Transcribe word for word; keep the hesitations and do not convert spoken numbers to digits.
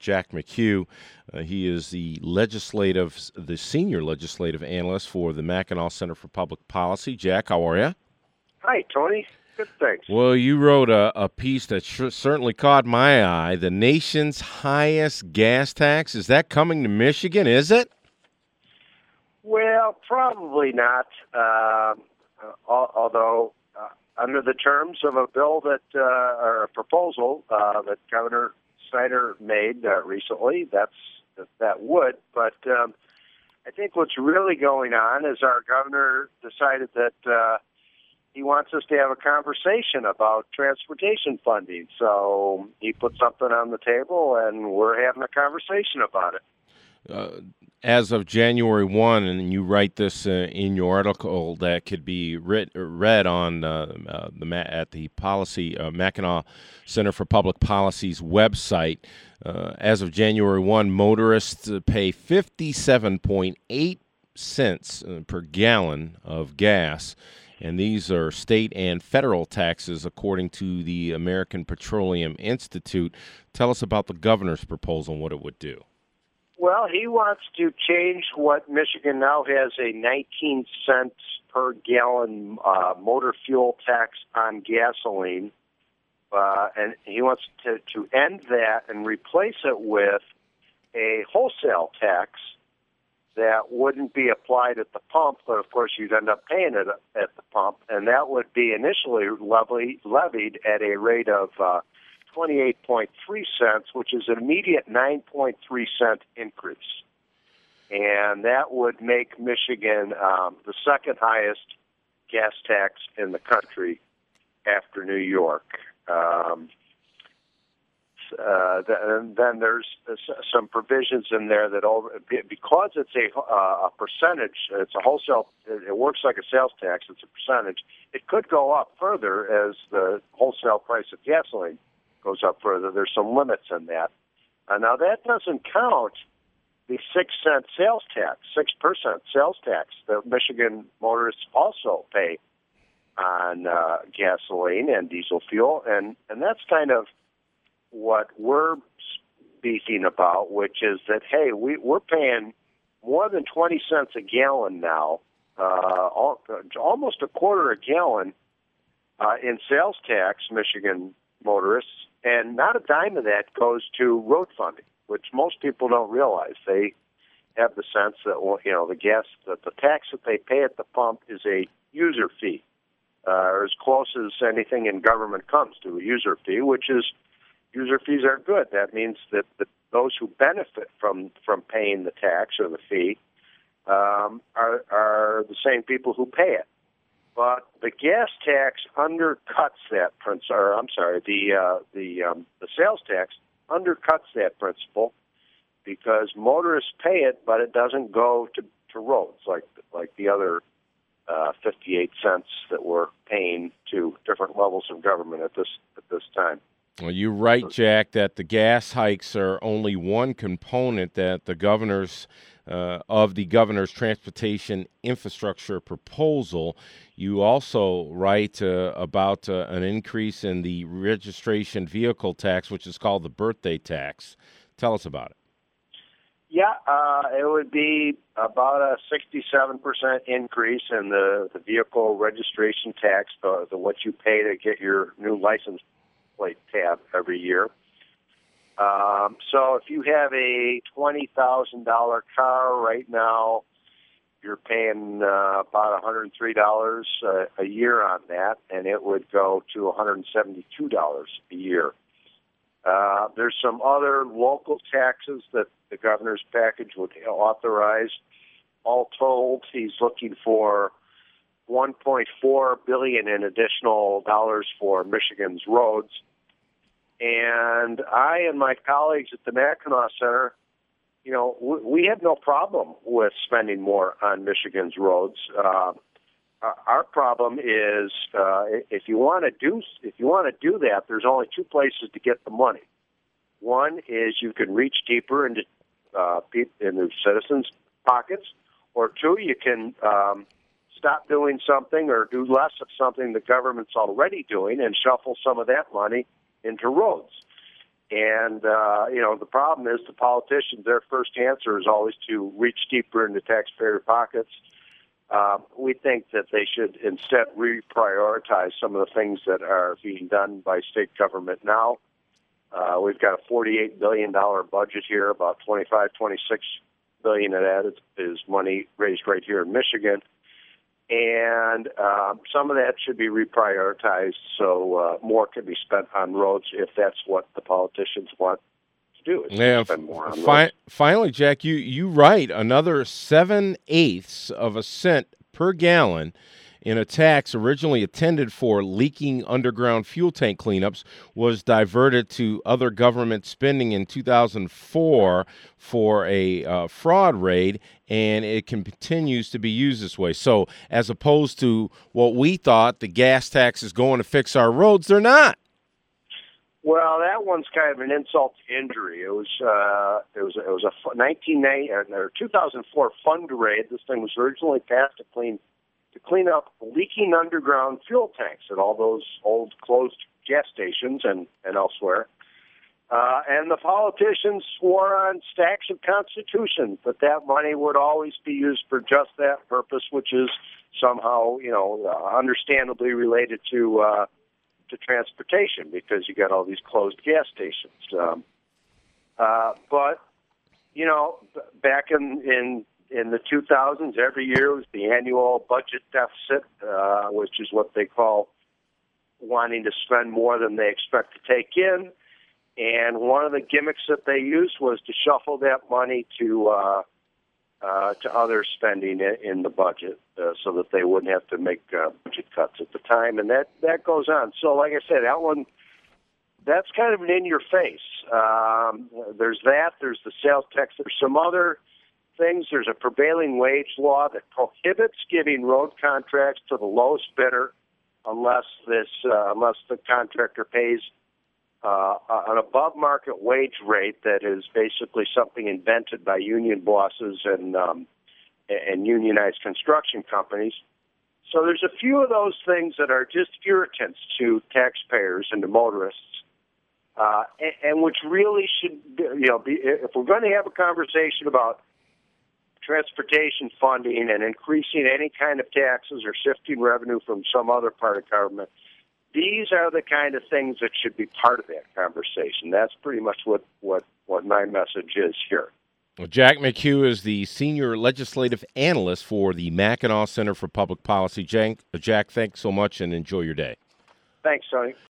Jack McHugh. Uh, he is the legislative, the senior legislative analyst for the Mackinac Center for Public Policy. Jack, how are you? Hi, Tony. Good, thanks. Well, you wrote a, a piece that sh- certainly caught my eye. The nation's highest gas tax. Is that coming to Michigan, is it? Well, probably not, uh, al- although uh, under the terms of a bill that, uh, or a proposal uh, that Governor Snyder made uh, recently, that's that, that would. But um, I think what's really going on is our governor decided that uh, he wants us to have a conversation about transportation funding. So he put something on the table, and we're having a conversation about it. Uh, as of January first, and you write this uh, in your article that could be writ- read on uh, uh, the Ma- at the policy uh, Mackinac Center for Public Policy's website. Uh, as of January first, motorists uh, pay fifty-seven point eight cents uh, per gallon of gas. And these are state and federal taxes, according to the American Petroleum Institute. Tell us about the governor's proposal and what it would do. Well, he wants to change what Michigan now has a nineteen cents per gallon uh, motor fuel tax on gasoline. Uh, and he wants to, to end that and replace it with a wholesale tax that wouldn't be applied at the pump, but of course you'd end up paying it at the pump, and that would be initially levied, levied at a rate of uh, twenty-eight point three cents, which is an immediate nine point three cent increase. And that would make Michigan um, the second highest gas tax in the country after New York. Um, Uh, and then there's some provisions in there that over, because it's a, uh, a percentage, it's a wholesale, it works like a sales tax, it's a percentage, it could go up further as the wholesale price of gasoline goes up further. There's some limits in that. Uh, now, that doesn't count the six cent sales tax, six percent sales tax that Michigan motorists also pay on uh, gasoline and diesel fuel, and, and that's kind of what we're speaking about, which is that, hey, we, we're paying more than twenty cents a gallon now, uh, all, almost a quarter a gallon uh, in sales tax, Michigan motorists, and not a dime of that goes to road funding, which most people don't realize. They have the sense that, well, you know, the gas, that the tax that they pay at the pump is a user fee, uh, or as close as anything in government comes to a user fee, which is user fees are good. That means that the, those who benefit from, from paying the tax or the fee um, are, are the same people who pay it. But the gas tax undercuts that principle. Or I'm sorry, the uh, the um, the sales tax undercuts that principle because motorists pay it, but it doesn't go to, to roads like like the other uh, fifty-eight cents that we're paying to different levels of government at this at this time. Well, you're right, Jack, that the gas hikes are only one component that the governor's uh, of the governor's transportation infrastructure proposal. You also write uh, about uh, an increase in the registration vehicle tax, which is called the birthday tax. Tell us about it. Yeah, uh, it would be about a sixty-seven percent increase in the, the vehicle registration tax, the, the what you pay to get your new license plate tab every year. Um, so if you have a twenty thousand dollars car right now, you're paying uh, about one hundred three dollars uh, a year on that, and it would go to one hundred seventy-two dollars a year. Uh, there's some other local taxes that the governor's package would authorize. All told, he's looking for one point four billion dollars in additional dollars for Michigan's roads. And I and my colleagues at the Mackinac Center, you know, we, we have no problem with spending more on Michigan's roads. Uh, our, our problem is uh, if you want to do if you want to do that, there's only two places to get the money. One is you can reach deeper into uh, into citizens' pockets, or two, you can um, stop doing something or do less of something the government's already doing and shuffle some of that money into roads. And, uh, you know, the problem is the politicians, their first answer is always to reach deeper into taxpayer pockets. Uh, we think that they should instead reprioritize some of the things that are being done by state government now. Uh, we've got a forty-eight billion dollars budget here, about twenty-five, twenty-six billion of that is, is money raised right here in Michigan. And uh, some of that should be reprioritized so uh, more can be spent on roads if that's what the politicians want to do. Is yeah, to spend more on fi- roads. Finally, Jack, you, you write another seven-eighths of a cent per gallon in a tax originally intended for leaking underground fuel tank cleanups was diverted to other government spending in two thousand four for a uh, fraud raid, and it continues to be used this way. So as opposed to what we thought, the gas tax is going to fix our roads, they're not. Well, that one's kind of an insult to injury. It was uh, it was it was a nineteen ninety or two thousand four fund raid. This thing was originally passed to clean to clean up leaking underground fuel tanks at all those old closed gas stations and, and elsewhere. Uh, and the politicians swore on stacks of constitutions that that money would always be used for just that purpose, which is somehow, you know, uh, understandably related to uh, to transportation because you got all these closed gas stations. Um, uh, but, you know, back in, in In the two thousands, every year was the annual budget deficit, uh, which is what they call wanting to spend more than they expect to take in. And one of the gimmicks that they used was to shuffle that money to uh, uh, to other spending in the budget uh, so that they wouldn't have to make uh, budget cuts at the time. And that, that goes on. So, like I said, that one, that's kind of an in-your-face. Um, there's that. There's the sales tax. There's some other things. There's a prevailing wage law that prohibits giving road contracts to the lowest bidder unless this uh, unless the contractor pays uh, an above market wage rate that is basically something invented by union bosses and um, and unionized construction companies. So there's a few of those things that are just irritants to taxpayers and to motorists, uh, and, and which really should, you know, be, if we're going to have a conversation about transportation funding and increasing any kind of taxes or shifting revenue from some other part of government, these are the kind of things that should be part of that conversation. That's pretty much what, what, what my message is here. Well, Jack McHugh is the senior legislative analyst for the Mackinac Center for Public Policy. Jack, Jack, thanks so much and enjoy your day. Thanks, Sonny.